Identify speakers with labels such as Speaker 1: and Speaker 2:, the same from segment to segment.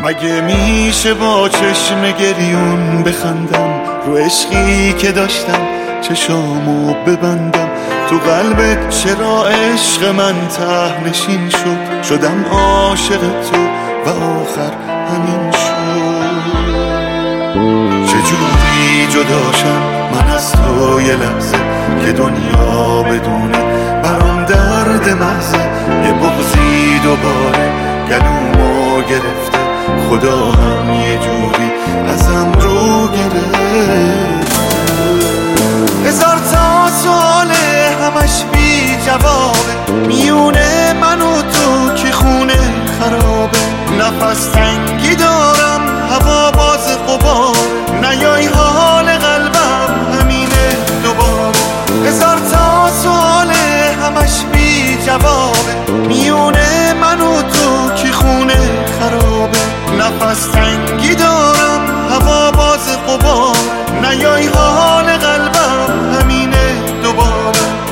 Speaker 1: مگه میشه با چشم گریون بخندم رو عشقی که داشتم چشامو ببندم؟ تو قلبت چرا عشق من ته نشین شد؟ شدم عاشق تو و آخر همین شد. چجوری جداشم من از تو یه لحظه که دنیا بدونه برام درد محضه؟ یه بغضی دوباره گلومو گرفته، خدا هم یه جوری ازم رو گرفت. هزار تا ساله همش بی جوابه، میونه من و تو که خونه خرابه. نفس تنگی دارم هوا باز غباره، نیای حال قلبم همینه دوباره. هزار تا ساله همش بی جوابه، میونه من و تو که خونه خرابه. نفس تنگی دارم هوا باز غباره، نیای حال قلبم همینه دوباره.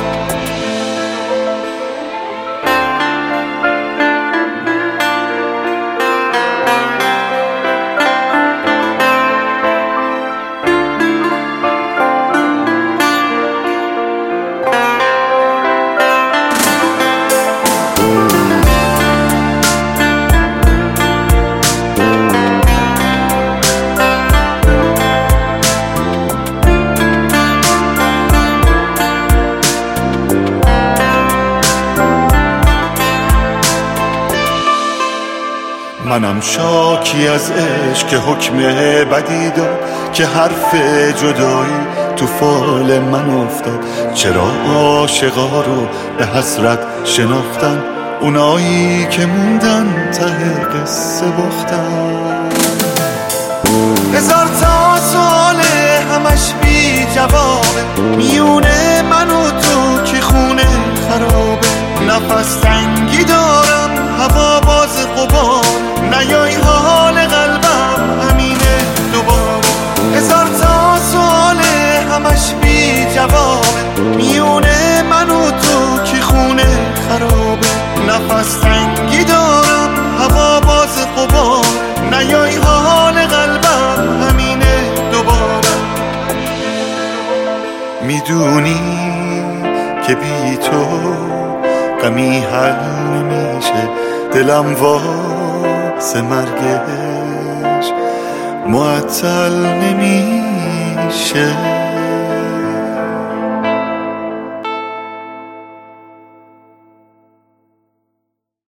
Speaker 1: منم شاکی از عشق که حکم بدی داد، که حرف جدایی تو فال من افتاد. چرا عاشقا رو به حسرت شناختن اونایی که موندن ته قصه باختن؟ هزار تا ساله همش بی جوابه، میونه من و تو که خونه خرابه. نفس تنگی دارم هوا باز غبار، نیای حال قلبم همینه دوباره. هزار تا ساله همش بی جوابه، میونه من و تو که خونه خرابه. نفس تنگی دارم هوا باز غبار، نیای حال قلبم همینه دوباره. میدونی که بی تو غمی حل نمیشه، دلم واسه مرگش معطل نمیشه.